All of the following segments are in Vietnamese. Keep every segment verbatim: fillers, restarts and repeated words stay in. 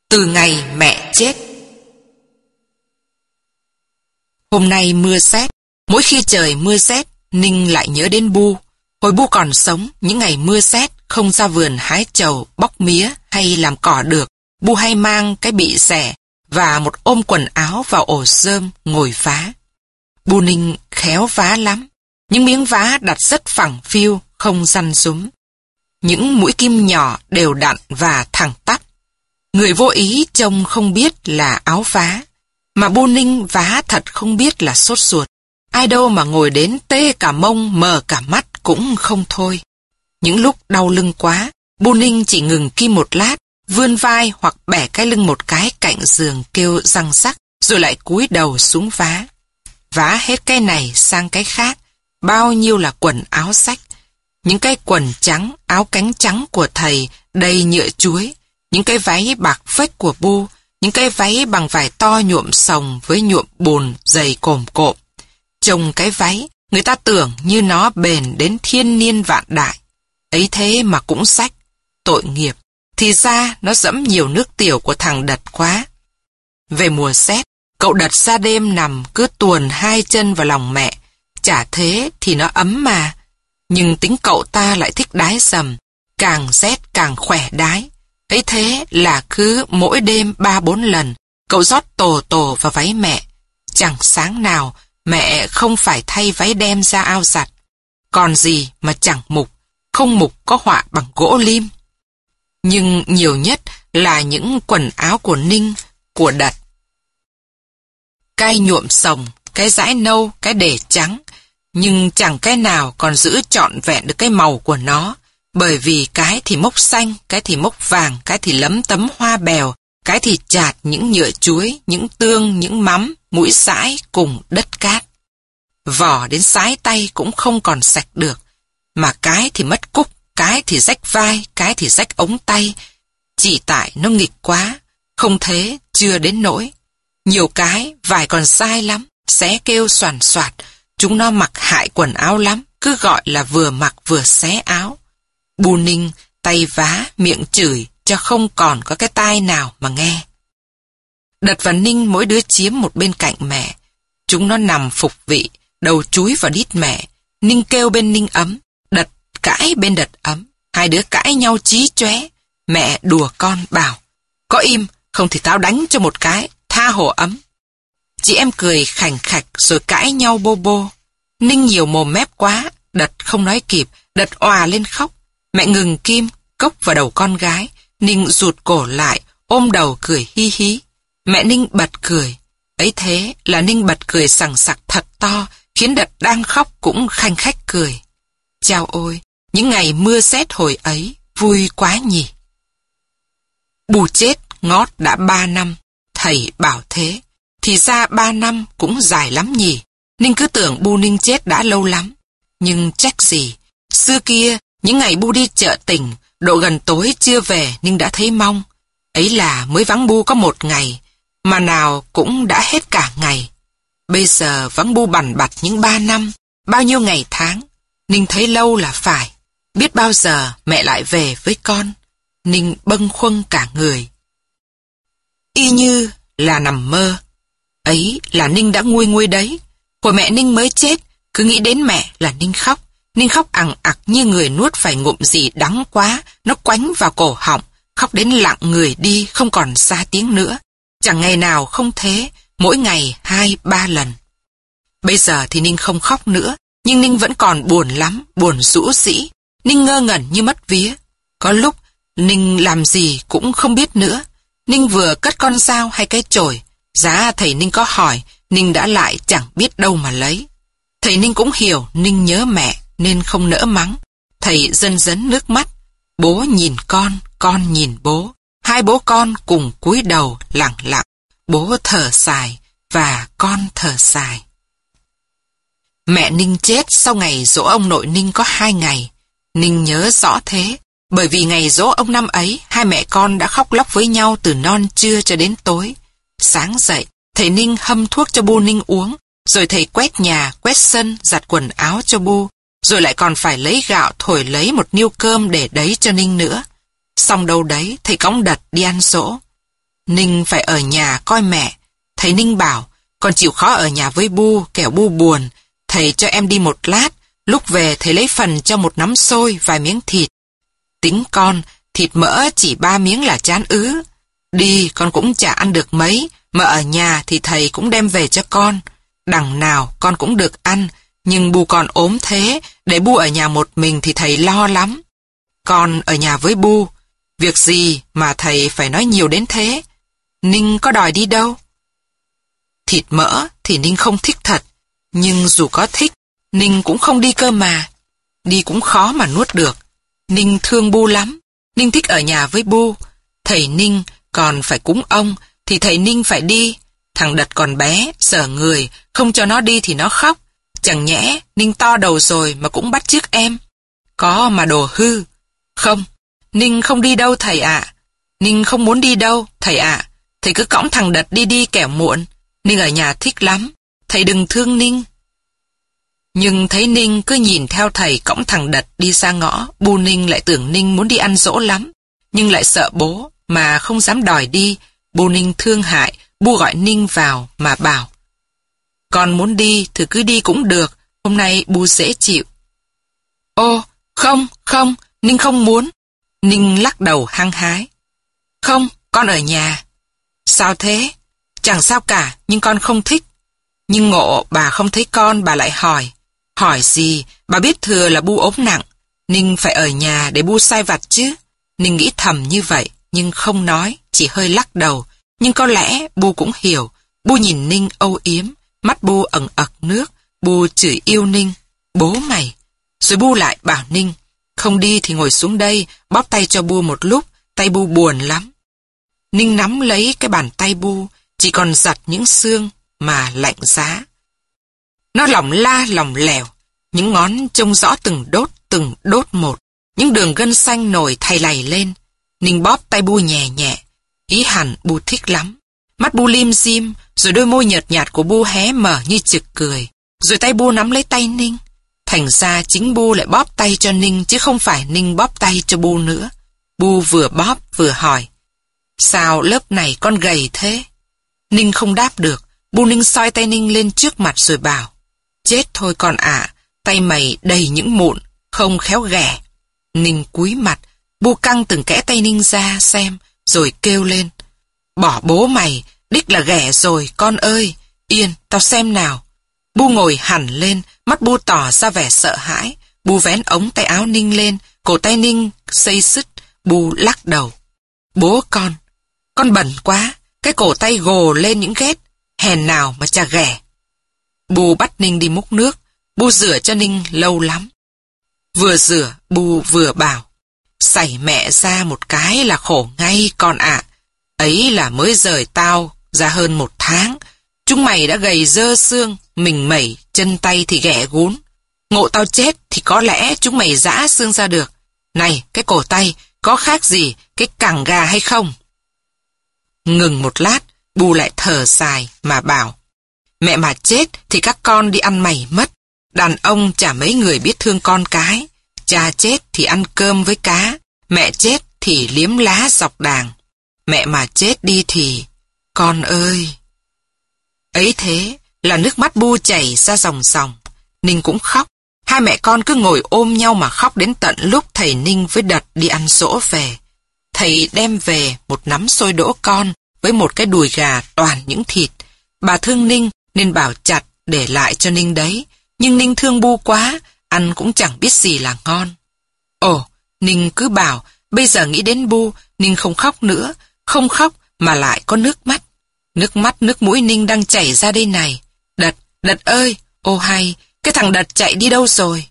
Từ ngày mẹ chết. Hôm nay mưa sét, mỗi khi trời mưa sét, Ninh lại nhớ đến Bu. Hồi Bu còn sống, những ngày mưa sét không ra vườn hái trầu, bóc mía hay làm cỏ được, Bu hay mang cái bị xẻ và một ôm quần áo vào ổ rơm ngồi vá. Bu Ninh khéo vá lắm, những miếng vá đặt rất phẳng phiu, không răn rúm. Những mũi kim nhỏ đều đặn và thẳng tắp. Người vô ý trông không biết là áo vá, mà Bu Ninh vá thật không biết là sốt ruột. Ai đâu mà ngồi đến tê cả mông, mờ cả mắt cũng không thôi. Những lúc đau lưng quá, Bu Ninh chỉ ngừng kim một lát, vươn vai hoặc bẻ cái lưng một cái cạnh giường kêu răng rắc, rồi lại cúi đầu xuống vá. Vá hết cái này sang cái khác, bao nhiêu là quần áo xách. Những cái quần trắng, áo cánh trắng của thầy đầy nhựa chuối, những cái váy bạc phếch của Bu, những cái váy bằng vải to nhuộm sòng với nhuộm bùn dày cồm cộm. Trông cái váy, người ta tưởng như nó bền đến thiên niên vạn đại. Ấy thế mà cũng xách. Tội nghiệp, thì ra nó dẫm nhiều nước tiểu của thằng Đật quá. Về mùa rét, cậu Đật ra đêm nằm cứ tuồn hai chân vào lòng mẹ. Chả thế thì nó ấm mà. Nhưng tính cậu ta lại thích đái dầm, càng rét càng khỏe đái. Ấy thế là cứ mỗi đêm ba bốn lần, cậu rót tổ tổ vào váy mẹ. Chẳng sáng nào mẹ không phải thay váy đem ra ao giặt. Còn gì mà chẳng mục, không mục có họa bằng gỗ lim. Nhưng nhiều nhất là những quần áo của Ninh, của Đật. Cái nhuộm sòng, cái dãi nâu, cái để trắng, nhưng chẳng cái nào còn giữ trọn vẹn được cái màu của nó. Bởi vì cái thì mốc xanh, cái thì mốc vàng, cái thì lấm tấm hoa bèo, cái thì chạt những nhựa chuối, những tương, những mắm, mũi sãi cùng đất cát. Vỏ đến sái tay cũng không còn sạch được, mà cái thì mất cúc, cái thì rách vai, cái thì rách ống tay. Chỉ tại nó nghịch quá, không thế chưa đến nỗi. Nhiều cái, vải còn dai lắm, xé kêu soàn soạt, chúng nó mặc hại quần áo lắm, cứ gọi là vừa mặc vừa xé áo. Bu Ninh tay vá, miệng chửi, cho không còn có cái tai nào mà nghe. Đật và Ninh mỗi đứa chiếm một bên cạnh mẹ. Chúng nó nằm phục vị, đầu chúi vào đít mẹ. Ninh kêu bên Ninh ấm, Đật cãi bên Đật ấm. Hai đứa cãi nhau chí chóe. Mẹ đùa con bảo, có im, không thì tao đánh cho một cái, tha hồ ấm. Chị em cười khành khạch rồi cãi nhau bô bô. Ninh nhiều mồm mép quá, Đật không nói kịp, Đật òa lên khóc. Mẹ ngừng kim, cốc vào đầu con gái. Ninh rụt cổ lại, ôm đầu cười hi hí. Mẹ Ninh bật cười. Ấy thế là Ninh bật cười sằng sặc thật to, khiến Đật đang khóc cũng khanh khách cười. Chao ôi, những ngày mưa sét hồi ấy, vui quá nhỉ. Bu chết ngót đã ba năm, thầy bảo thế. Thì ra ba năm cũng dài lắm nhỉ. Ninh cứ tưởng Bu Ninh chết đã lâu lắm. Nhưng trách gì, xưa kia, những ngày Bu đi chợ tỉnh, độ gần tối chưa về Ninh đã thấy mong. Ấy là mới vắng Bu có một ngày, mà nào cũng đã hết cả ngày. Bây giờ vắng Bu bằn bặt những ba năm, bao nhiêu ngày tháng, Ninh thấy lâu là phải. Biết bao giờ mẹ lại về với con. Ninh bâng khuâng cả người. Y như là nằm mơ. Ấy là Ninh đã nguôi nguôi đấy. Hồi mẹ Ninh mới chết, cứ nghĩ đến mẹ là Ninh khóc. Ninh khóc ằng ặc như người nuốt phải ngụm gì đắng quá, nó quánh vào cổ họng, khóc đến lặng người đi, không còn ra tiếng nữa. Chẳng ngày nào không thế, mỗi ngày hai ba lần. Bây giờ thì Ninh không khóc nữa, nhưng Ninh vẫn còn buồn lắm, buồn rũ rĩ. Ninh ngơ ngẩn như mất vía. Có lúc Ninh làm gì cũng không biết nữa. Ninh vừa cất con dao hay cái chổi, giá thầy Ninh có hỏi, Ninh đã lại chẳng biết đâu mà lấy. Thầy Ninh cũng hiểu Ninh nhớ mẹ nên không nỡ mắng. Thầy dần dấn nước mắt. Bố nhìn con, con nhìn bố. Hai bố con cùng cúi đầu lặng lặng. Bố thở dài và con thở dài. Mẹ Ninh chết sau ngày giỗ ông nội Ninh có hai ngày. Ninh nhớ rõ thế, bởi vì ngày giỗ ông năm ấy, hai mẹ con đã khóc lóc với nhau từ non trưa cho đến tối. Sáng dậy, thầy Ninh hâm thuốc cho Bu Ninh uống, rồi thầy quét nhà, quét sân, giặt quần áo cho Bu, rồi lại còn phải lấy gạo thổi lấy một niêu cơm để đấy cho Ninh nữa. Xong đâu đấy, thầy cõng Đật đi ăn giỗ. Ninh phải ở nhà coi mẹ. Thầy Ninh bảo, con chịu khó ở nhà với Bu, kẻo Bu buồn. Thầy cho em đi một lát, lúc về thầy lấy phần cho một nắm xôi, vài miếng thịt. Tính con, thịt mỡ chỉ ba miếng là chán ứ. Đi con cũng chả ăn được mấy, mà ở nhà thì thầy cũng đem về cho con. Đằng nào con cũng được ăn, nhưng Bu con ốm thế, để Bu ở nhà một mình thì thầy lo lắm. Con ở nhà với Bu, việc gì mà thầy phải nói nhiều đến thế? Ninh có đòi đi đâu? Thịt mỡ thì Ninh không thích thật, nhưng dù có thích, Ninh cũng không đi cơ mà. Đi cũng khó mà nuốt được. Ninh thương Bu lắm. Ninh thích ở nhà với Bu. Thầy Ninh còn phải cúng ông, thì thầy Ninh phải đi. Thằng Đật còn bé, sợ người, không cho nó đi thì nó khóc. Chẳng nhẽ Ninh to đầu rồi mà cũng bắt chước em. Có mà đồ hư. Không, Ninh không đi đâu thầy ạ. Ninh không muốn đi đâu, thầy ạ. Thầy cứ cõng thằng Đật đi đi kẻo muộn. Ninh ở nhà thích lắm. Thầy đừng thương Ninh. Nhưng thấy Ninh cứ nhìn theo thầy cõng thằng Đật đi ra ngõ, Bu Ninh lại tưởng Ninh muốn đi ăn dỗ lắm. Nhưng lại sợ bố mà không dám đòi đi. Bu Ninh thương hại, Bu gọi Ninh vào mà bảo, con muốn đi thì cứ đi cũng được, hôm nay Bu dễ chịu. Ô, không, không, Ninh không muốn. Ninh lắc đầu hăng hái. Không, con ở nhà. Sao thế? Chẳng sao cả, nhưng con không thích. Nhưng ngộ bà không thấy con, bà lại hỏi. Hỏi gì? Bà biết thừa là Bu ốm nặng. Ninh phải ở nhà để Bu sai vặt chứ. Ninh nghĩ thầm như vậy, nhưng không nói, chỉ hơi lắc đầu. Nhưng có lẽ Bu cũng hiểu. Bu nhìn Ninh âu yếm, mắt Bu ẩn ật nước. Bu chửi yêu Ninh. Bố mày. Rồi Bu lại bảo Ninh, không đi thì ngồi xuống đây, bóp tay cho Bu một lúc, tay Bu buồn lắm. Ninh nắm lấy cái bàn tay Bu, chỉ còn giặt những xương mà lạnh giá. Nó lỏng la lỏng lẻo, những ngón trông rõ từng đốt, từng đốt một, những đường gân xanh nổi thay lầy lên. Ninh bóp tay Bu nhẹ nhẹ, ý hẳn Bu thích lắm. Mắt Bu lim dim, rồi đôi môi nhợt nhạt của Bu hé mở như trực cười. Rồi tay Bu nắm lấy tay Ninh. Thành ra chính Bu lại bóp tay cho Ninh, chứ không phải Ninh bóp tay cho Bu nữa. Bu vừa bóp vừa hỏi, sao lớp này con gầy thế? Ninh không đáp được. Bu Ninh soi tay Ninh lên trước mặt rồi bảo, chết thôi con ạ, tay mày đầy những mụn, không khéo ghẻ. Ninh cúi mặt, Bu căng từng kẽ tay Ninh ra xem, rồi kêu lên, bỏ bố mày, đích là ghẻ rồi con ơi, yên, tao xem nào. Bu ngồi hẳn lên, mắt Bu tỏ ra vẻ sợ hãi. Bu vén ống tay áo Ninh lên, cổ tay Ninh xây xứt. Bu lắc đầu. Bố con, con bẩn quá, cái cổ tay gồ lên những ghét, hèn nào mà chả ghẻ. Bu bắt Ninh đi múc nước. Bu rửa cho Ninh lâu lắm. Vừa rửa, Bu vừa bảo, sảy mẹ ra một cái là khổ ngay con ạ. Ấy là mới rời tao ra hơn một tháng. Chúng mày đã gầy dơ xương, mình mẩy, chân tay thì ghẻ gún. Ngộ tao chết thì có lẽ chúng mày giã xương ra được. Này, cái cổ tay, có khác gì cái cẳng gà hay không? Ngừng một lát, Bu lại thở dài mà bảo, mẹ mà chết thì các con đi ăn mày mất. Đàn ông chả mấy người biết thương con cái. Cha chết thì ăn cơm với cá, mẹ chết thì liếm lá dọc đàng. Mẹ mà chết đi thì... Con ơi! Ấy thế là nước mắt Bu chảy ra ròng ròng. Ninh cũng khóc. Hai mẹ con cứ ngồi ôm nhau mà khóc đến tận lúc thầy Ninh với Đật đi ăn dỗ về. Thầy đem về một nắm xôi đỗ con với một cái đùi gà toàn những thịt. Bà thương Ninh nên bảo chặt để lại cho Ninh đấy. Nhưng Ninh thương Bu quá, ăn cũng chẳng biết gì là ngon. Ồ, Ninh cứ bảo, bây giờ nghĩ đến Bu, Ninh không khóc nữa. Không khóc mà lại có nước mắt. Nước mắt nước mũi Ninh đang chảy ra đây này. Đật, Đật ơi, ô hay, cái thằng Đật chạy đi đâu rồi?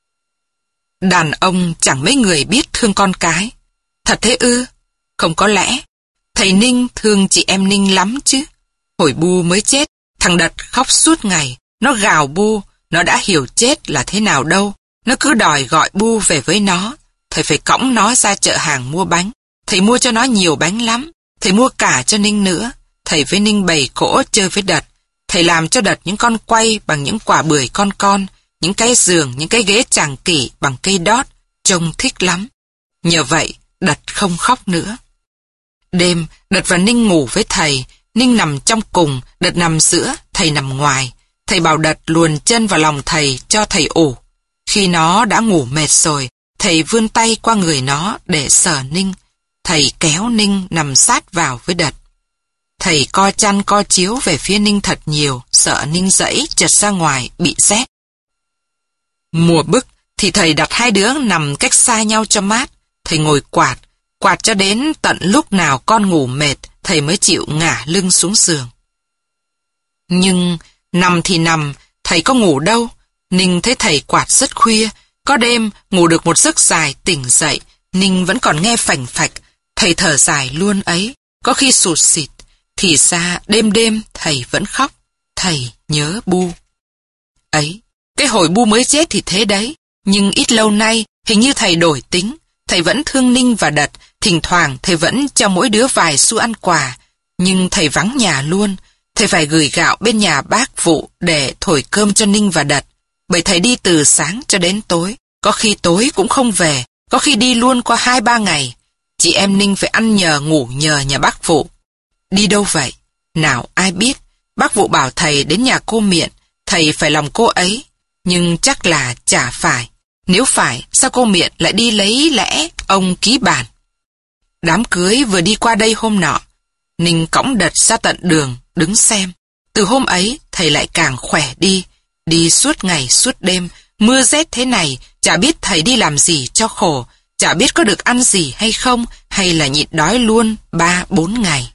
Đàn ông chẳng mấy người biết thương con cái. Thật thế ư? Không có lẽ. Thầy Ninh thương chị em Ninh lắm chứ. Hồi Bu mới chết, thằng Đật khóc suốt ngày. Nó gào Bu, nó đã hiểu chết là thế nào đâu. Nó cứ đòi gọi Bu về với nó. Thầy phải cõng nó ra chợ hàng mua bánh. Thầy mua cho nó nhiều bánh lắm. Thầy mua cả cho Ninh nữa. Thầy với Ninh bày cỗ chơi với Đật. Thầy làm cho Đật những con quay bằng những quả bưởi con con, những cái giường, những cái ghế chàng kỷ bằng cây đót, trông thích lắm. Nhờ vậy, Đật không khóc nữa. Đêm, Đật và Ninh ngủ với thầy, Ninh nằm trong cùng, Đật nằm giữa, thầy nằm ngoài. Thầy bảo Đật luồn chân vào lòng thầy cho thầy ủ. Khi nó đã ngủ mệt rồi, thầy vươn tay qua người nó để sờ Ninh. Thầy kéo Ninh nằm sát vào với Đật. Thầy co chăn co chiếu về phía Ninh thật nhiều, sợ Ninh dẫy trượt ra ngoài, bị rét. Mùa bức thì thầy đặt hai đứa nằm cách xa nhau cho mát. Thầy ngồi quạt, quạt cho đến tận lúc nào con ngủ mệt, thầy mới chịu ngả lưng xuống giường. Nhưng nằm thì nằm, thầy có ngủ đâu. Ninh thấy thầy quạt rất khuya, có đêm ngủ được một giấc dài tỉnh dậy, Ninh vẫn còn nghe phành phạch, thầy thở dài luôn ấy, có khi sụt xịt. Thì ra đêm đêm thầy vẫn khóc, thầy nhớ Bu. Ấy, cái hồi Bu mới chết thì thế đấy, nhưng ít lâu nay hình như thầy đổi tính, thầy vẫn thương Ninh và Đật, thỉnh thoảng thầy vẫn cho mỗi đứa vài xu ăn quà, nhưng thầy vắng nhà luôn, thầy phải gửi gạo bên nhà bác Vụ để thổi cơm cho Ninh và Đật, bởi thầy đi từ sáng cho đến tối, có khi tối cũng không về, có khi đi luôn qua hai ba ngày. Chị em Ninh phải ăn nhờ ngủ nhờ nhà bác Vụ. Đi đâu vậy? Nào ai biết, bác Vụ bảo thầy đến nhà cô Miện, thầy phải lòng cô ấy, nhưng chắc là chả phải. Nếu phải, sao cô Miện lại đi lấy lẽ ông ký bản? Đám cưới vừa đi qua đây hôm nọ, Ninh cõng Đật ra tận đường, đứng xem. Từ hôm ấy, thầy lại càng khỏe đi, đi suốt ngày suốt đêm, mưa rét thế này, chả biết thầy đi làm gì cho khổ, chả biết có được ăn gì hay không, hay là nhịn đói luôn ba bốn ngày.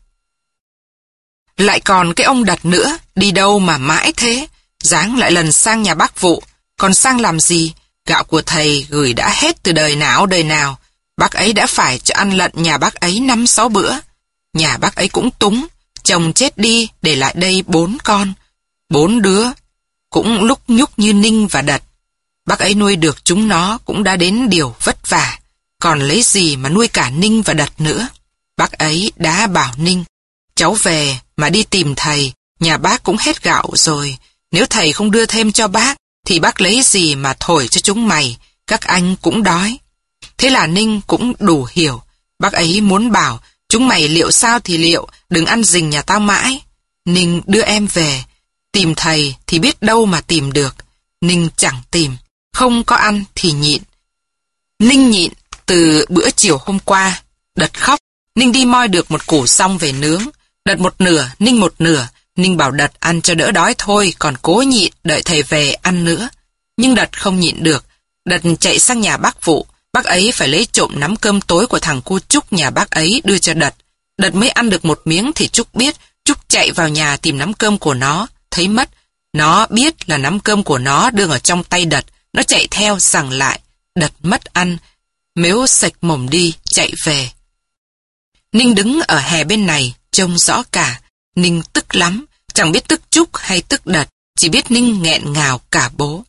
Lại còn cái ông Đật nữa, đi đâu mà mãi thế, dáng lại lần sang nhà bác Vụ, còn sang làm gì? Gạo của thầy gửi đã hết từ đời nào đời nào, bác ấy đã phải cho ăn lận nhà bác ấy năm sáu bữa. Nhà bác ấy cũng túng, chồng chết đi để lại đây bốn con, bốn đứa, cũng lúc nhúc như Ninh và Đật. Bác ấy nuôi được chúng nó cũng đã đến điều vất vả, còn lấy gì mà nuôi cả Ninh và Đật nữa. Bác ấy đã bảo Ninh, cháu về mà đi tìm thầy, nhà bác cũng hết gạo rồi, nếu thầy không đưa thêm cho bác, thì bác lấy gì mà thổi cho chúng mày, các anh cũng đói. Thế là Ninh cũng đủ hiểu, bác ấy muốn bảo, chúng mày liệu sao thì liệu, đừng ăn rình nhà tao mãi. Ninh đưa em về, tìm thầy thì biết đâu mà tìm được. Ninh chẳng tìm, không có ăn thì nhịn. Ninh nhịn từ bữa chiều hôm qua, Đật khóc, Ninh đi moi được một củ xong về nướng, Đật một nửa, Ninh một nửa. Ninh bảo Đật ăn cho đỡ đói thôi, còn cố nhịn đợi thầy về ăn nữa. Nhưng Đật không nhịn được, Đật chạy sang nhà bác Vụ, bác ấy phải lấy trộm nắm cơm tối của thằng cô Trúc nhà bác ấy đưa cho Đật. Đật mới ăn được một miếng thì Trúc biết, Trúc chạy vào nhà tìm nắm cơm của nó, thấy mất. Nó biết là nắm cơm của nó đương ở trong tay Đật, nó chạy theo giằng lại, Đật mất ăn, mếu sạch mồm đi, chạy về. Ninh đứng ở hè bên này, trông rõ cả, Ninh tức lắm, chẳng biết tức Trúc hay tức Đật, chỉ biết Ninh nghẹn ngào cả bố.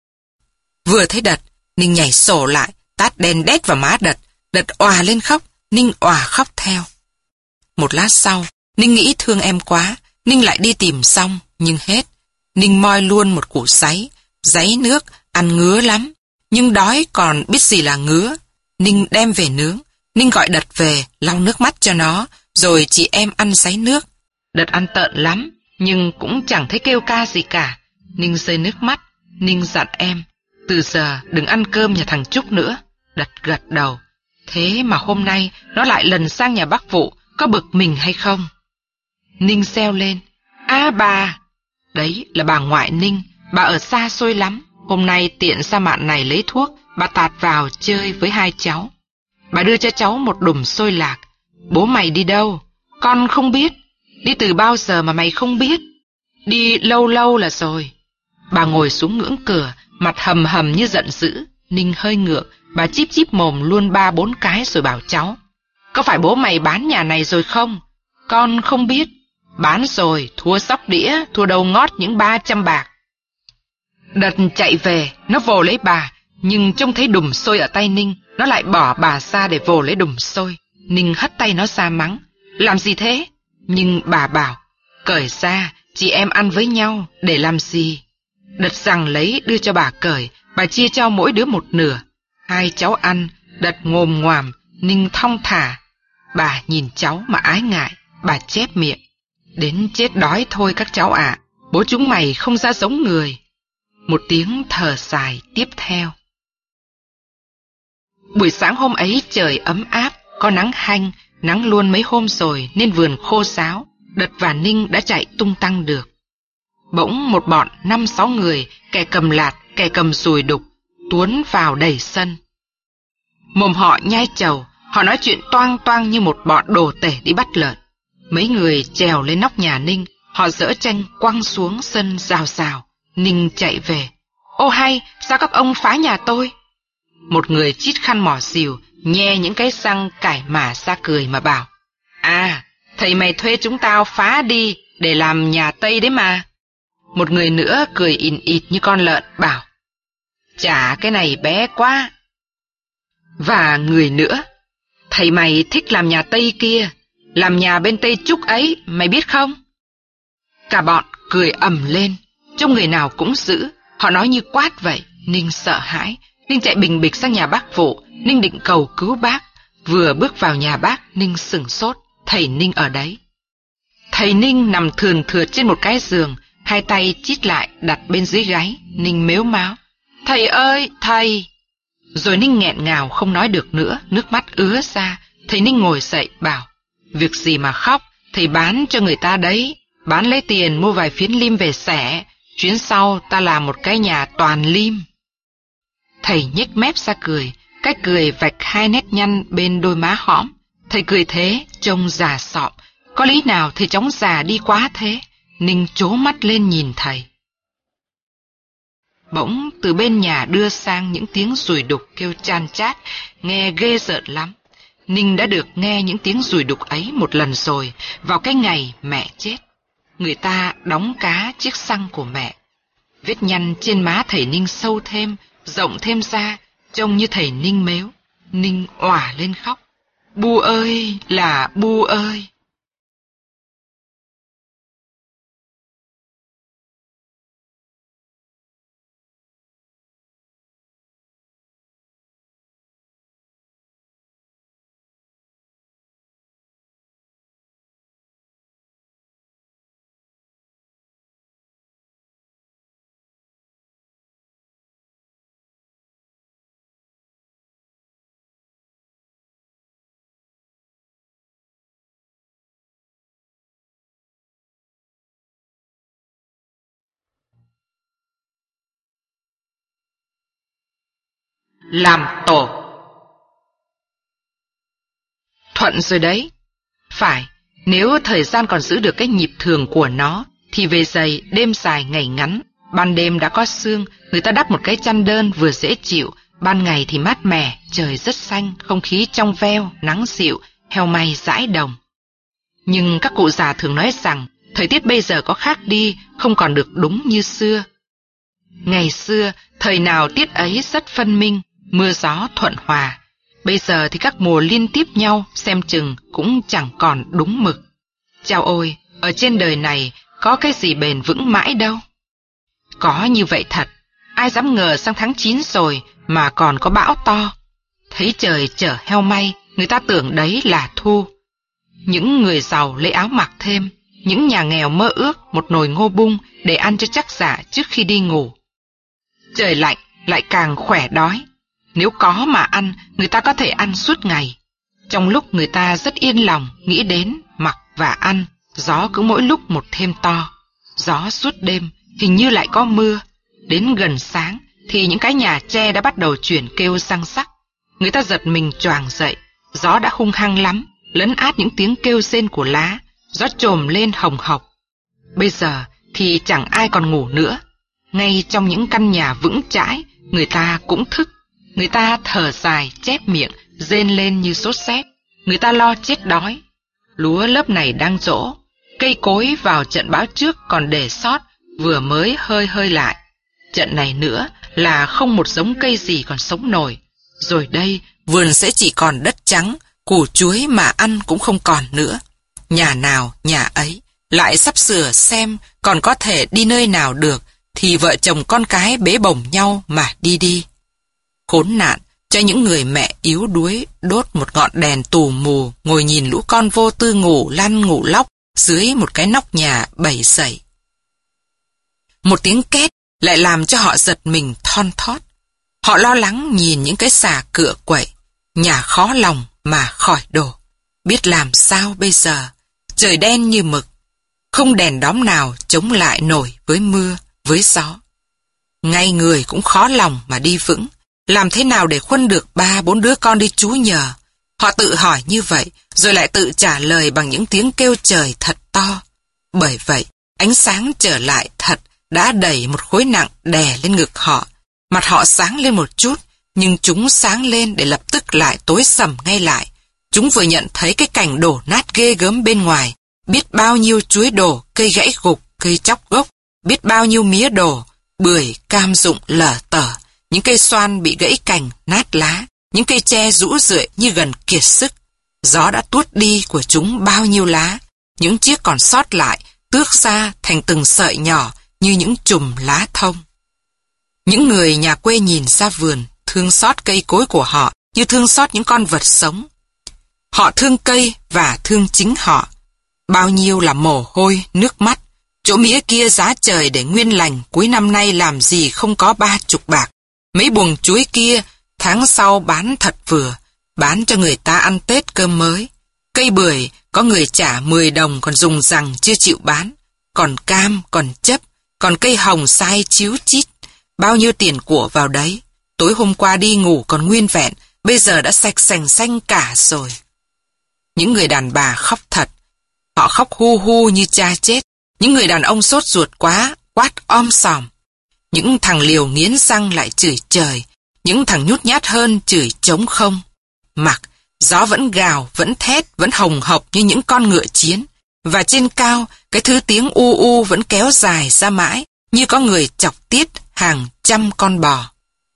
Vừa thấy Đật, Ninh nhảy sổ lại, tát đen đét vào má Đật, Đật òa lên khóc, Ninh òa khóc theo. Một lát sau, Ninh nghĩ thương em quá, Ninh lại đi tìm xong, nhưng hết. Ninh moi luôn một củ sáy, dáy nước, ăn ngứa lắm, nhưng đói còn biết gì là ngứa. Ninh đem về nướng, Ninh gọi Đật về, lau nước mắt cho nó, rồi chị em ăn sáy nước. Đật ăn tợn lắm, nhưng cũng chẳng thấy kêu ca gì cả. Ninh rơi nước mắt, Ninh dặn em, từ giờ đừng ăn cơm nhà thằng Trúc nữa. Đật gật đầu, thế mà hôm nay nó lại lần sang nhà bác Vụ, có bực mình hay không? Ninh reo lên, a bà, đấy là bà ngoại Ninh, bà ở xa xôi lắm, hôm nay tiện ra mạn này lấy thuốc, bà tạt vào chơi với hai cháu. Bà đưa cho cháu một đùm xôi lạc. Bố mày đi đâu? Con không biết. Đi từ bao giờ mà mày không biết? Đi lâu lâu là rồi. Bà ngồi xuống ngưỡng cửa, mặt hầm hầm như giận dữ. Ninh hơi ngượng, bà chíp chíp mồm luôn ba bốn cái rồi bảo cháu, có phải bố mày bán nhà này rồi không? Con không biết. Bán rồi, thua sóc đĩa, thua đầu ngót những ba trăm bạc. Đật chạy về, nó vồ lấy bà, nhưng trông thấy đùm xôi ở tay Ninh, nó lại bỏ bà ra để vồ lấy đùm xôi. Ninh hất tay nó ra mắng, làm gì thế? Nhưng bà bảo, cởi ra, chị em ăn với nhau, để làm gì? Đật giằng lấy đưa cho bà cởi, bà chia cho mỗi đứa một nửa. Hai cháu ăn, Đật ngồm ngoàm, Ninh thong thả. Bà nhìn cháu mà ái ngại, bà chép miệng. Đến chết đói thôi các cháu ạ, bố chúng mày không ra giống người. Một tiếng thở dài tiếp theo. Buổi sáng hôm ấy trời ấm áp, có nắng hanh, nắng luôn mấy hôm rồi nên vườn khô ráo, Đật và Ninh đã chạy tung tăng được. Bỗng một bọn năm sáu người, kẻ cầm lạt, kẻ cầm dùi đục, tuốn vào đầy sân. Mồm họ nhai trầu, họ nói chuyện toang toang như một bọn đồ tể đi bắt lợn. Mấy người trèo lên nóc nhà Ninh, họ giở tranh quăng xuống sân rào rào. Ninh chạy về. Ô hay, sao các ông phá nhà tôi? Một người chít khăn mỏ xìu, nhe những cái răng cải mả ra cười mà bảo. À, thầy mày thuê chúng tao phá đi để làm nhà Tây đấy mà. Một người nữa cười ìn ịt như con lợn bảo. Chả cái này bé quá. Và người nữa. Thầy mày thích làm nhà Tây kia, làm nhà bên Tây Trúc ấy, mày biết không? Cả bọn cười ầm lên, trông người nào cũng dữ, họ nói như quát vậy. Ninh sợ hãi, Ninh chạy bình bịch sang nhà bác Vụ, Ninh định cầu cứu bác. Vừa bước vào nhà bác, Ninh sửng sốt, thầy Ninh ở đấy. Thầy Ninh nằm thườn thượt trên một cái giường, hai tay chít lại đặt bên dưới gáy. Ninh mếu máo. Thầy ơi, thầy! Rồi Ninh nghẹn ngào không nói được nữa, nước mắt ứa ra. Thầy Ninh ngồi dậy bảo, việc gì mà khóc, thầy bán cho người ta đấy, bán lấy tiền mua vài phiến lim về xẻ, chuyến sau ta làm một cái nhà toàn lim. Thầy nhếch mép ra cười, cái cười vạch hai nét nhăn bên đôi má hõm. Thầy cười thế, trông già sọm, có lý nào thầy chóng già đi quá thế? Ninh trố mắt lên nhìn thầy. Bỗng từ bên nhà đưa sang những tiếng dùi đục kêu chan chát, nghe ghê rợn lắm. Ninh đã được nghe những tiếng dùi đục ấy một lần rồi, vào cái ngày mẹ chết. Người ta đóng cá chiếc xăng của mẹ. Vết nhăn trên má thầy Ninh sâu thêm, rộng thêm ra, trông như thầy Ninh mếu. Ninh òa lên khóc. Bu ơi là Bu ơi! Làm tổ. Thuận rồi đấy. Phải, nếu thời gian còn giữ được cái nhịp thường của nó, thì về dày, đêm dài ngày ngắn, ban đêm đã có sương, người ta đắp một cái chăn đơn vừa dễ chịu, ban ngày thì mát mẻ, trời rất xanh, không khí trong veo, nắng dịu, heo may dãi đồng. Nhưng các cụ già thường nói rằng, thời tiết bây giờ có khác đi, không còn được đúng như xưa. Ngày xưa, thời nào tiết ấy rất phân minh, mưa gió thuận hòa. Bây giờ thì các mùa liên tiếp nhau, xem chừng cũng chẳng còn đúng mực. Chao ôi, ở trên đời này có cái gì bền vững mãi đâu. Có như vậy thật, ai dám ngờ sang tháng chín rồi mà còn có bão to. Thấy trời chở heo may, người ta tưởng đấy là thu. Những người giàu lấy áo mặc thêm, những nhà nghèo mơ ước một nồi ngô bung để ăn cho chắc dạ trước khi đi ngủ. Trời lạnh lại càng khỏe đói. Nếu có mà ăn, người ta có thể ăn suốt ngày. Trong lúc người ta rất yên lòng, nghĩ đến, mặc và ăn, gió cứ mỗi lúc một thêm to. Gió suốt đêm, hình như lại có mưa. Đến gần sáng, thì những cái nhà tre đã bắt đầu chuyển kêu răng sắc. Người ta giật mình choàng dậy, gió đã hung hăng lắm, lấn át những tiếng kêu rên của lá, gió trồm lên hồng hộc. Bây giờ thì chẳng ai còn ngủ nữa. Ngay trong những căn nhà vững chãi, người ta cũng thức. Người ta thở dài, chép miệng, rên lên như sốt sét. Người ta lo chết đói. Lúa lớp này đang rỗ. Cây cối vào trận bão trước còn để sót, vừa mới hơi hơi lại. Trận này nữa là không một giống cây gì còn sống nổi. Rồi đây, vườn sẽ chỉ còn đất trắng, củ chuối mà ăn cũng không còn nữa. Nhà nào, nhà ấy, lại sắp sửa xem còn có thể đi nơi nào được, thì vợ chồng con cái bế bổng nhau mà đi đi. Khốn nạn, cho những người mẹ yếu đuối đốt một ngọn đèn tù mù, ngồi nhìn lũ con vô tư ngủ lăn ngủ lóc dưới một cái nóc nhà bảy sẩy. Một tiếng két lại làm cho họ giật mình thon thót. Họ lo lắng nhìn những cái xà cựa quậy, nhà khó lòng mà khỏi đổ. Biết làm sao bây giờ, trời đen như mực, không đèn đóm nào chống lại nổi với mưa, với gió. Ngay người cũng khó lòng mà đi vững, làm thế nào để khuân được ba bốn đứa con đi trú nhờ. Họ tự hỏi như vậy, rồi lại tự trả lời bằng những tiếng kêu trời thật to. Bởi vậy, ánh sáng trở lại thật đã đẩy một khối nặng đè lên ngực họ. Mặt họ sáng lên một chút, nhưng chúng sáng lên để lập tức lại tối sầm ngay lại. Chúng vừa nhận thấy cái cảnh đổ nát ghê gớm bên ngoài, biết bao nhiêu chuối đổ, cây gãy gục, cây chóc gốc, biết bao nhiêu mía đổ, bưởi, cam rụng lở tở, những cây xoan bị gãy cành, nát lá, những cây tre rũ rượi như gần kiệt sức. Gió đã tuốt đi của chúng bao nhiêu lá, những chiếc còn sót lại, tước ra thành từng sợi nhỏ như những chùm lá thông. Những người nhà quê nhìn ra vườn, thương xót cây cối của họ như thương xót những con vật sống. Họ thương cây và thương chính họ. Bao nhiêu là mồ hôi, nước mắt. Chỗ mía kia giá trời để nguyên lành, cuối năm nay làm gì không có ba chục bạc. Mấy buồng chuối kia, tháng sau bán thật vừa, bán cho người ta ăn Tết cơm mới. Cây bưởi, có người trả mười đồng còn dùng rằng chưa chịu bán. Còn cam, còn chấp, còn cây hồng sai chíu chít. Bao nhiêu tiền của vào đấy. Tối hôm qua đi ngủ còn nguyên vẹn, bây giờ đã sạch sành xanh cả rồi. Những người đàn bà khóc thật. Họ khóc hu hu như cha chết. Những người đàn ông sốt ruột quá, quát om sòm. Những thằng liều nghiến răng lại chửi trời. Những thằng nhút nhát hơn chửi trống không. Mặc, gió vẫn gào, vẫn thét, vẫn hồng hộc như những con ngựa chiến. Và trên cao, cái thứ tiếng u u vẫn kéo dài ra mãi, như có người chọc tiết hàng trăm con bò.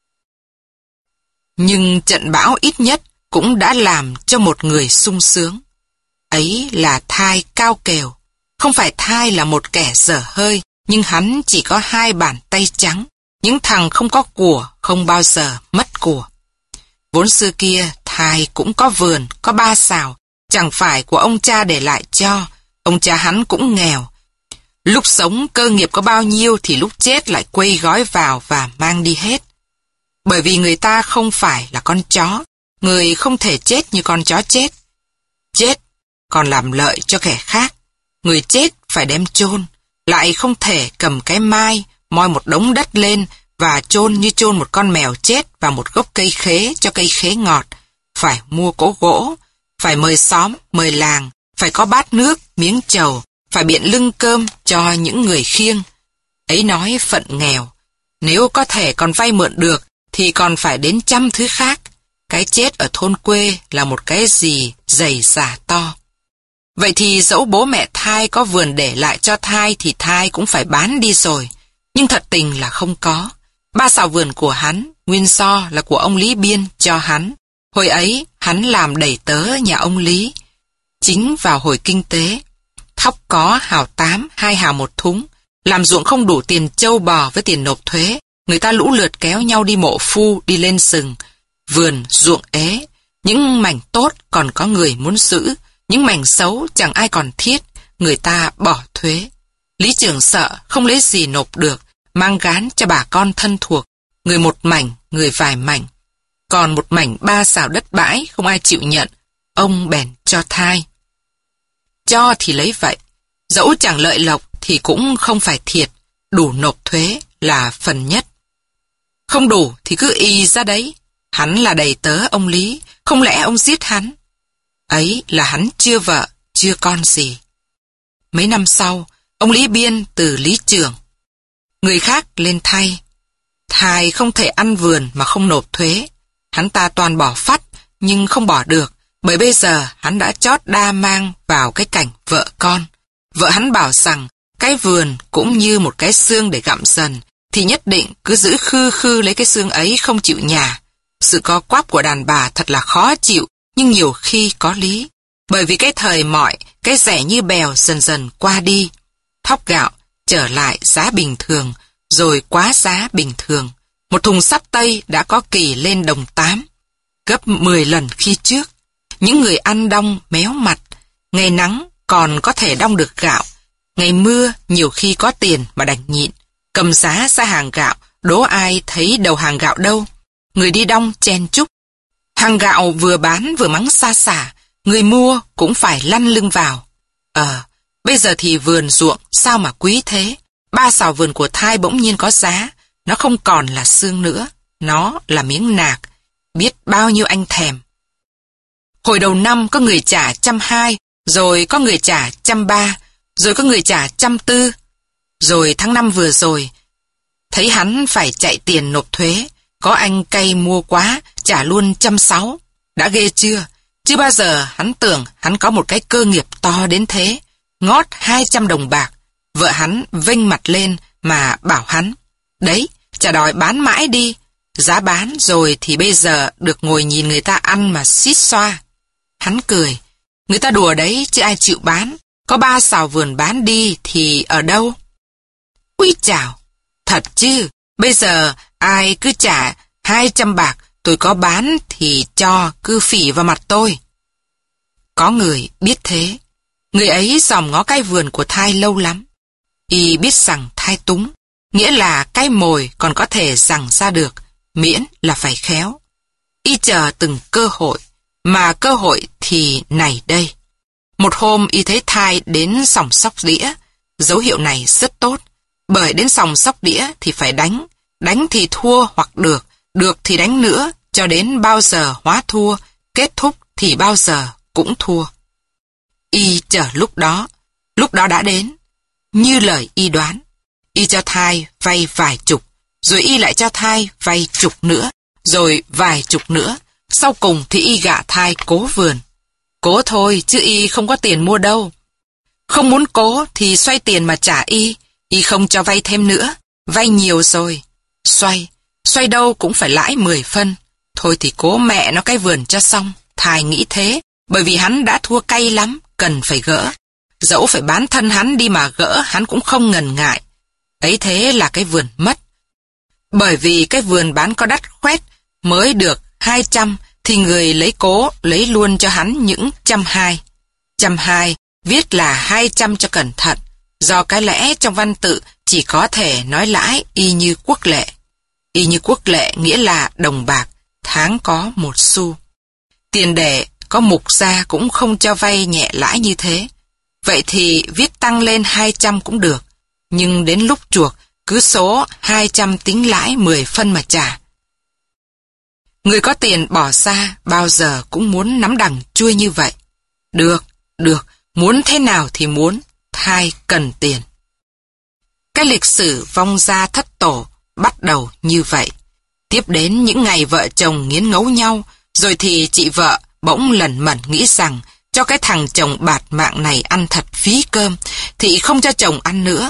Nhưng trận bão ít nhất cũng đã làm cho một người sung sướng. Ấy là Thai Cao Kèo. Không phải Thai là một kẻ dở hơi, nhưng hắn chỉ có hai bàn tay trắng. Những thằng không có của không bao giờ mất của. Vốn xưa kia Thai cũng có vườn, có ba sào, chẳng phải của ông cha để lại cho. Ông cha hắn cũng nghèo. Lúc sống cơ nghiệp có bao nhiêu thì lúc chết lại quây gói vào và mang đi hết. Bởi vì người ta không phải là con chó, người không thể chết như con chó chết. Chết còn làm lợi cho kẻ khác, người chết phải đem chôn, lại không thể cầm cái mai, moi một đống đất lên và chôn như chôn một con mèo chết vào một gốc cây khế cho cây khế ngọt. Phải mua cỗ gỗ, phải mời xóm, mời làng, phải có bát nước, miếng trầu, phải biện lưng cơm cho những người khiêng. Ấy nói phận nghèo, nếu có thể còn vay mượn được thì còn phải đến trăm thứ khác. Cái chết ở thôn quê là một cái gì dày dả to. Vậy thì dẫu bố mẹ Thai có vườn để lại cho Thai thì Thai cũng phải bán đi rồi. Nhưng thật tình là không có. Ba sào vườn của hắn, nguyên do là của ông Lý Biên cho hắn. Hồi ấy hắn làm đầy tớ nhà ông Lý. Chính vào hồi kinh tế, thóc có hào tám, hai hào một thúng. Làm ruộng không đủ tiền trâu bò với tiền nộp thuế. Người ta lũ lượt kéo nhau đi mộ phu, đi lên sừng. Vườn, ruộng ế. Những mảnh tốt còn có người muốn giữ. Những mảnh xấu chẳng ai còn thiết. Người ta bỏ thuế. Lý trưởng sợ không lấy gì nộp được, mang gán cho bà con thân thuộc. Người một mảnh, người vài mảnh. Còn một mảnh ba sào đất bãi không ai chịu nhận. Ông bèn cho Thai. Cho thì lấy vậy. Dẫu chẳng lợi lộc thì cũng không phải thiệt. Đủ nộp thuế là phần nhất. Không đủ thì cứ y ra đấy. Hắn là đầy tớ ông Lý, không lẽ ông giết hắn? Ấy là hắn chưa vợ, chưa con gì. Mấy năm sau, ông Lý Biên từ Lý Trưởng. Người khác lên thay. Thai không thể ăn vườn mà không nộp thuế. Hắn ta toàn bỏ phắt, nhưng không bỏ được, bởi bây giờ hắn đã chót đa mang vào cái cảnh vợ con. Vợ hắn bảo rằng cái vườn cũng như một cái xương để gặm dần, thì nhất định cứ giữ khư khư lấy cái xương ấy không chịu nhả. Sự co quắp của đàn bà thật là khó chịu, nhưng nhiều khi có lý. Bởi vì cái thời mọi, cái rẻ như bèo dần dần qua đi. Thóc gạo trở lại giá bình thường, rồi quá giá bình thường. Một thùng sắt tây đã có kỳ lên đồng tám. gấp mười lần khi trước. Những người ăn đong méo mặt, ngày nắng còn có thể đong được gạo, ngày mưa nhiều khi có tiền mà đành nhịn. Cầm giá ra hàng gạo, đố ai thấy đầu hàng gạo đâu. Người đi đong chen chúc. Hàng gạo vừa bán vừa mắng xa xả, người mua cũng phải lăn lưng vào. Ờ, bây giờ thì vườn ruộng sao mà quý thế. Ba sào vườn của Thai bỗng nhiên có giá, nó không còn là xương nữa, nó là miếng nạc. Biết bao nhiêu anh thèm. Hồi đầu năm có người trả trăm hai, rồi có người trả trăm ba, rồi có người trả trăm tư. Rồi tháng năm vừa rồi, thấy hắn phải chạy tiền nộp thuế, có anh cay mua quá, trả luôn trăm sáu. Đã ghê chưa? Chưa bao giờ hắn tưởng hắn có một cái cơ nghiệp to đến thế. Ngót hai trăm đồng bạc. Vợ hắn vênh mặt lên mà bảo hắn, đấy, chả đòi bán mãi đi. Giá bán rồi thì bây giờ được ngồi nhìn người ta ăn mà xít xoa. Hắn cười, người ta đùa đấy chứ ai chịu bán. Có ba sào vườn bán đi thì ở đâu? Úi chào, thật chứ, bây giờ ai cứ trả hai trăm bạc, tôi có bán thì cho, cứ phỉ vào mặt tôi. Có người biết thế. Người ấy dòm ngó cái vườn của Thai lâu lắm. Y biết rằng Thai túng, nghĩa là cái mồi còn có thể giằng ra được, miễn là phải khéo. Y chờ từng cơ hội, mà cơ hội thì này đây. Một hôm y thấy Thai đến sòng sóc đĩa, dấu hiệu này rất tốt, bởi đến sòng sóc đĩa thì phải đánh, đánh thì thua hoặc được, được thì đánh nữa, cho đến bao giờ hóa thua, kết thúc thì bao giờ cũng thua. Y chờ lúc đó, lúc đó đã đến, như lời y đoán. Y cho Thai vay vài chục, rồi y lại cho Thai vay chục nữa, rồi vài chục nữa. Sau cùng thì y gạ Thai cố vườn. Cố thôi chứ y không có tiền mua đâu. Không muốn cố thì xoay tiền mà trả y, y không cho vay thêm nữa, vay nhiều rồi. Xoay, xoay đâu cũng phải lãi mười phân. Thôi thì cố mẹ nó cái vườn cho xong. Thai nghĩ thế, bởi vì hắn đã thua cay lắm, cần phải gỡ. Dẫu phải bán thân hắn đi mà gỡ, hắn cũng không ngần ngại. Ấy thế là cái vườn mất. Bởi vì cái vườn bán có đắt khoét, mới được hai trăm, thì người lấy cố lấy luôn cho hắn những trăm hai. Trăm hai, viết là hai trăm cho cẩn thận, do cái lẽ trong văn tự chỉ có thể nói lãi y như quốc lệ. Y như quốc lệ nghĩa là đồng bạc, tháng có một xu. Tiền đệ có mục ra cũng không cho vay nhẹ lãi như thế. Vậy thì viết tăng lên hai trăm cũng được, nhưng đến lúc chuộc cứ số hai trăm tính lãi mười phân mà trả. Người có tiền bỏ ra bao giờ cũng muốn nắm đằng chui như vậy. Được, được, muốn thế nào thì muốn, Thai cần tiền. Cái lịch sử vong gia thất tổ bắt đầu như vậy. Tiếp đến những ngày vợ chồng nghiến ngấu nhau, rồi thì chị vợ bỗng lẩn mẩn nghĩ rằng cho cái thằng chồng bạt mạng này ăn thật phí cơm, thì không cho chồng ăn nữa.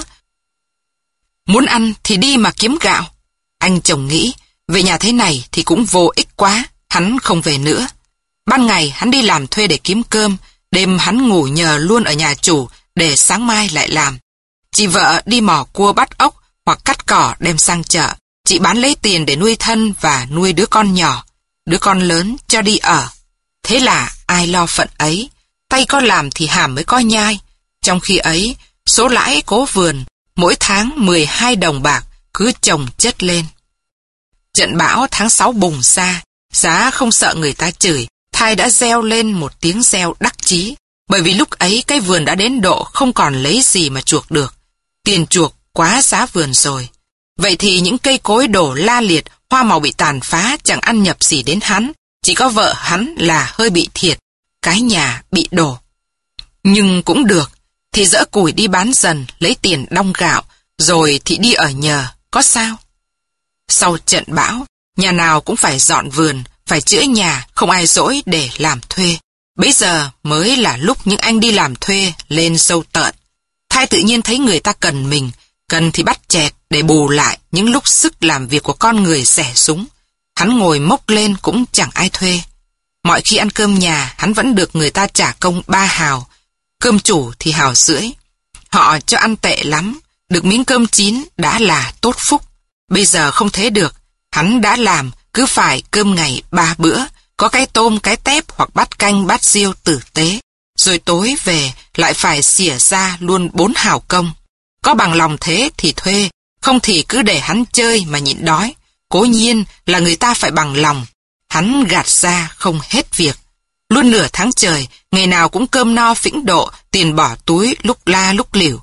Muốn ăn thì đi mà kiếm gạo. Anh chồng nghĩ, về nhà thế này thì cũng vô ích quá, hắn không về nữa. Ban ngày hắn đi làm thuê để kiếm cơm, đêm hắn ngủ nhờ luôn ở nhà chủ để sáng mai lại làm. Chị vợ đi mò cua bắt ốc hoặc cắt cỏ đem sang chợ. Chị bán lấy tiền để nuôi thân và nuôi đứa con nhỏ. Đứa con lớn cho đi ở. Thế là ai lo phận ấy, tay có làm thì hàm mới có nhai. Trong khi ấy, số lãi cố vườn mỗi tháng mười hai đồng bạc cứ chồng chất lên. Trận bão tháng sáu bùng ra, giá không sợ người ta chửi, Thai đã reo lên một tiếng reo đắc chí, bởi vì lúc ấy cái vườn đã đến độ không còn lấy gì mà chuộc được. Tiền chuộc quá giá vườn rồi. Vậy thì những cây cối đổ la liệt, hoa màu bị tàn phá chẳng ăn nhập gì đến hắn, chỉ có vợ hắn là hơi bị thiệt, cái nhà bị đổ. Nhưng cũng được, thì dỡ củi đi bán dần, lấy tiền đong gạo, rồi thì đi ở nhờ, có sao? Sau trận bão, nhà nào cũng phải dọn vườn, phải chữa nhà, không ai dỗi để làm thuê. Bấy giờ mới là lúc những anh đi làm thuê lên sâu tợn. Thai tự nhiên thấy người ta cần mình, cần thì bắt chẹt để bù lại những lúc sức làm việc của con người rẻ súng. Hắn ngồi mốc lên cũng chẳng ai thuê. Mọi khi ăn cơm nhà, hắn vẫn được người ta trả công ba hào. Cơm chủ thì hào rưỡi. Họ cho ăn tệ lắm, được miếng cơm chín đã là tốt phúc. Bây giờ không thế được, hắn đã làm, cứ phải cơm ngày ba bữa, có cái tôm, cái tép hoặc bát canh, bát riêu tử tế. Rồi tối về lại phải xỉa ra luôn bốn hào công. Có bằng lòng thế thì thuê, không thì cứ để hắn chơi mà nhịn đói. Cố nhiên là người ta phải bằng lòng. Hắn gạt ra không hết việc. Luôn nửa tháng trời, ngày nào cũng cơm no phĩnh độ, tiền bỏ túi lúc la lúc lỉu.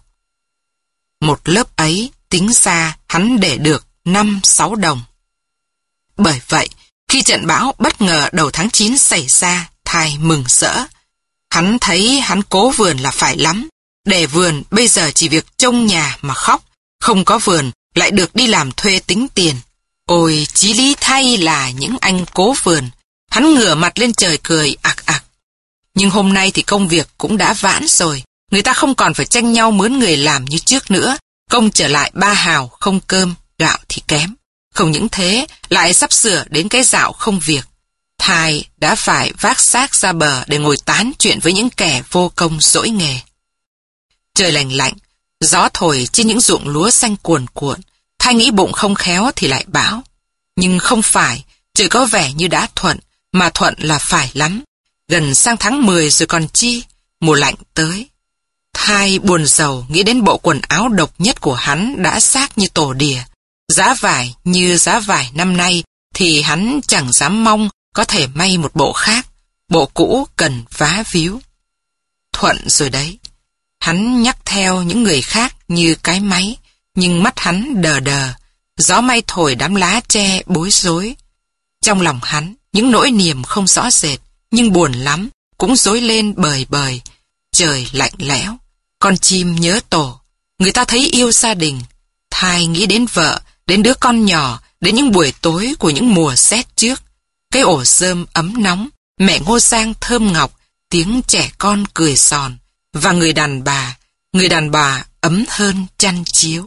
Một lớp ấy tính ra hắn để được năm sáu đồng. Bởi vậy, khi trận bão bất ngờ đầu tháng chín xảy ra, Thai mừng rỡ. Hắn thấy hắn cố vườn là phải lắm. Để vườn bây giờ chỉ việc trông nhà mà khóc. Không có vườn lại được đi làm thuê tính tiền. Ôi chí lý thay là những anh cố vườn. Hắn ngửa mặt lên trời cười ạc ạc. Nhưng hôm nay thì công việc cũng đã vãn rồi. Người ta không còn phải tranh nhau mướn người làm như trước nữa. Công trở lại ba hào không cơm, gạo thì kém. Không những thế, lại sắp sửa đến cái dạo không việc. Thai đã phải vác xác ra bờ để ngồi tán chuyện với những kẻ vô công dỗi nghề. Trời lành lạnh, gió thổi trên những ruộng lúa xanh cuồn cuộn. Thai nghĩ bụng không khéo thì lại bão. Nhưng không phải, trời có vẻ như đã thuận, mà thuận là phải lắm. Gần sang tháng mười rồi còn chi, mùa lạnh tới. Thai buồn rầu nghĩ đến bộ quần áo độc nhất của hắn đã xác như tổ đỉa. Giá vải như giá vải năm nay thì hắn chẳng dám mong có thể may một bộ khác. Bộ cũ cần vá víu. Thuận rồi đấy. Hắn nhắc theo những người khác như cái máy, nhưng mắt hắn đờ đờ. Gió may thổi đám lá tre bối rối. Trong lòng hắn, những nỗi niềm không rõ rệt, nhưng buồn lắm, cũng rối lên bời bời. Trời lạnh lẽo, con chim nhớ tổ. Người ta thấy yêu gia đình. Thai nghĩ đến vợ, đến đứa con nhỏ, đến những buổi tối của những mùa rét trước. Cái ổ rơm ấm nóng, mẹ Ngô Giang thơm ngọc, tiếng trẻ con cười giòn. Và người đàn bà, người đàn bà ấm hơn chăn chiếu.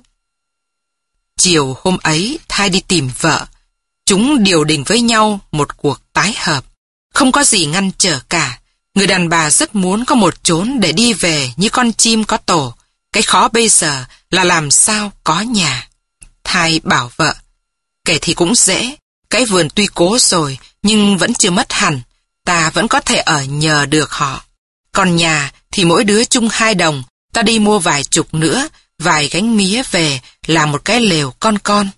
Chiều hôm ấy, Thai đi tìm vợ. Chúng điều đình với nhau một cuộc tái hợp. Không có gì ngăn trở cả. Người đàn bà rất muốn có một chốn để đi về như con chim có tổ. Cái khó bây giờ là làm sao có nhà. Thai bảo vợ, kể thì cũng dễ. Cái vườn tuy cố rồi, nhưng vẫn chưa mất hẳn. Ta vẫn có thể ở nhờ được họ. Còn nhà thì mỗi đứa chung hai đồng. Ta đi mua vài chục nữa, vài gánh mía về, làm một cái lều con con.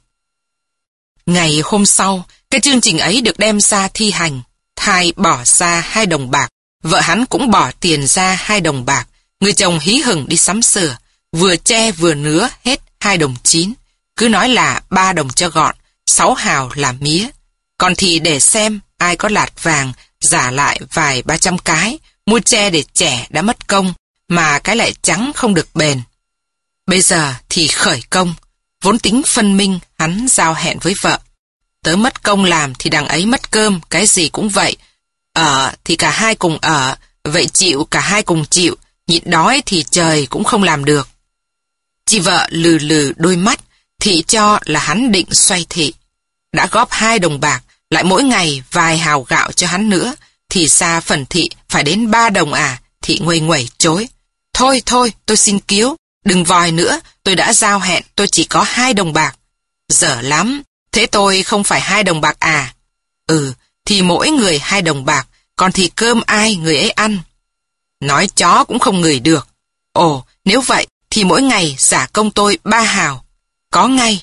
Ngày hôm sau, cái chương trình ấy được đem ra thi hành. Thai bỏ ra hai đồng bạc. Vợ hắn cũng bỏ tiền ra hai đồng bạc. Người chồng hí hửng đi sắm sửa. Vừa tre vừa nứa hết hai đồng chín. Cứ nói là ba đồng cho gọn, sáu hào là mía. Còn thì để xem ai có lạt vàng, giả lại vài ba trăm cái, mua tre để trẻ đã mất công, mà cái lại trắng không được bền. Bây giờ thì khởi công, vốn tính phân minh hắn giao hẹn với vợ. Tớ mất công làm thì đằng ấy mất cơm, cái gì cũng vậy. Ở thì cả hai cùng ở, vậy chịu cả hai cùng chịu, nhịn đói thì trời cũng không làm được. Chị vợ lừ lừ đôi mắt, thị cho là hắn định xoay thị. Đã góp hai đồng bạc, lại mỗi ngày vài hào gạo cho hắn nữa, thì xa phần thị phải đến ba đồng à, thị nguây nguẩy chối. Thôi thôi, tôi xin cứu, đừng vòi nữa, tôi đã giao hẹn, tôi chỉ có hai đồng bạc. Dở lắm, thế tôi không phải hai đồng bạc à? Ừ, thì mỗi người hai đồng bạc, còn thì cơm ai người ấy ăn. Nói chó cũng không ngửi được. Ồ, nếu vậy, thì mỗi ngày giả công tôi ba hào. Có ngay.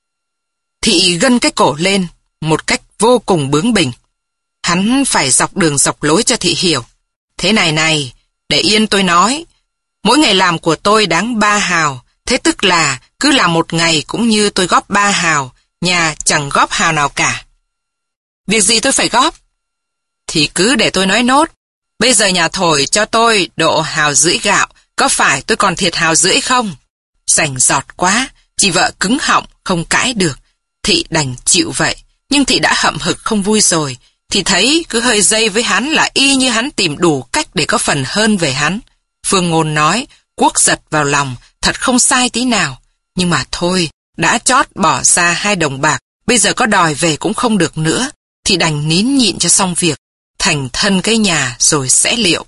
Thị gân cái cổ lên, một cách vô cùng bướng bỉnh. Hắn phải dọc đường dọc lối cho thị hiểu. Thế này này, để yên tôi nói. Mỗi ngày làm của tôi đáng ba hào. Thế tức là cứ làm một ngày cũng như tôi góp ba hào. Nhà chẳng góp hào nào cả. Việc gì tôi phải góp? Thì cứ để tôi nói nốt. Bây giờ nhà thổi cho tôi độ hào rưỡi gạo. Có phải tôi còn thiệt hào rưỡi không? Rành giọt quá. Chị vợ cứng họng không cãi được. Thị đành chịu vậy. Nhưng thị đã hậm hực không vui rồi. Thì thấy cứ hơi dây với hắn là y như hắn tìm đủ cách để có phần hơn về hắn. Phương Ngôn nói, Quốc giật vào lòng, thật không sai tí nào. Nhưng mà thôi, đã chót bỏ ra hai đồng bạc, bây giờ có đòi về cũng không được nữa. Thì đành nín nhịn cho xong việc, thành thân cái nhà rồi sẽ liệu.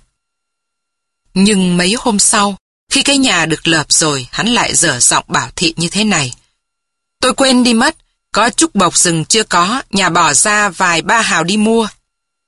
Nhưng mấy hôm sau, khi cái nhà được lợp rồi, hắn lại dở giọng bảo thị như thế này. Tôi quên đi mất, có chút bọc rừng chưa có, nhà bỏ ra vài ba hào đi mua.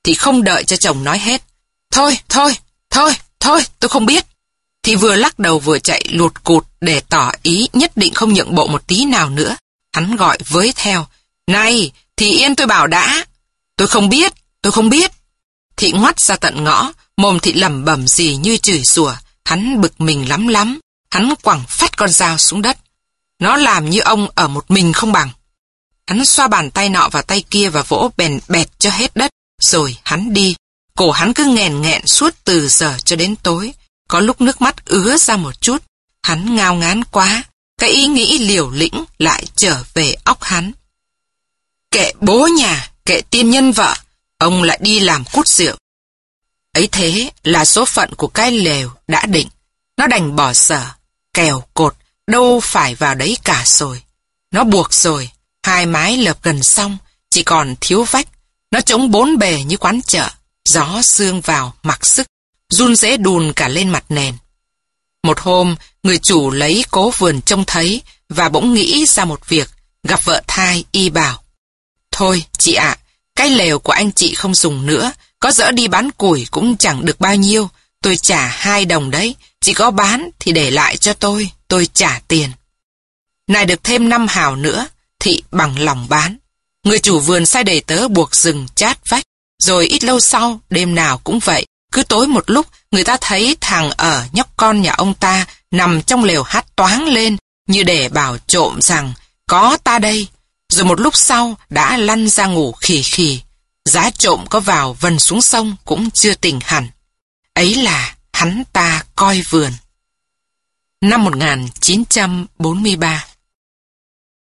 Thị không đợi cho chồng nói hết. Thôi, thôi, thôi, thôi, tôi không biết. Thị vừa lắc đầu vừa chạy lụt cụt để tỏ ý nhất định không nhượng bộ một tí nào nữa. Hắn gọi với theo. Này, Thị yên tôi bảo đã. Tôi không biết, tôi không biết. Thị ngoắt ra tận ngõ, mồm Thị lẩm bẩm gì như chửi rủa. Hắn bực mình lắm lắm. Hắn quẳng phắt con dao xuống đất. Nó làm như ông ở một mình không bằng. Hắn xoa bàn tay nọ vào tay kia và vỗ bèn bẹt cho hết đất. Rồi hắn đi. Cổ hắn cứ nghẹn nghẹn suốt từ giờ cho đến tối. Có lúc nước mắt ứa ra một chút. Hắn ngao ngán quá. Cái ý nghĩ liều lĩnh lại trở về óc hắn. Kệ bố nhà, kệ tiên nhân vợ, ông lại đi làm cút rượu. Ấy thế là số phận của cái lều đã định. Nó đành bỏ sở, kèo cột, đâu phải vào đấy cả rồi. Nó buộc rồi, hai mái lợp gần xong, chỉ còn thiếu vách. Nó trống bốn bề như quán chợ, gió sương vào mặc sức, run rế đùn cả lên mặt nền. Một hôm, người chủ lấy cố vườn trông thấy và bỗng nghĩ ra một việc, gặp vợ thai y bảo. Thôi, chị ạ, cái lều của anh chị không dùng nữa, có dỡ đi bán củi cũng chẳng được bao nhiêu, tôi trả hai đồng đấy, chị có bán thì để lại cho tôi, tôi trả tiền. Này được thêm năm hào nữa, Thị bằng lòng bán. Người chủ vườn sai đầy tớ buộc rừng chát vách, rồi ít lâu sau, đêm nào cũng vậy, cứ tối một lúc, người ta thấy thằng ở nhóc con nhà ông ta nằm trong lều hát toáng lên, như để bảo trộm rằng, có ta đây. Rồi một lúc sau, đã lăn ra ngủ khì khì. Giá trộm có vào vần xuống sông cũng chưa tỉnh hẳn. Ấy là hắn ta coi vườn. Năm một nghìn chín trăm bốn mươi ba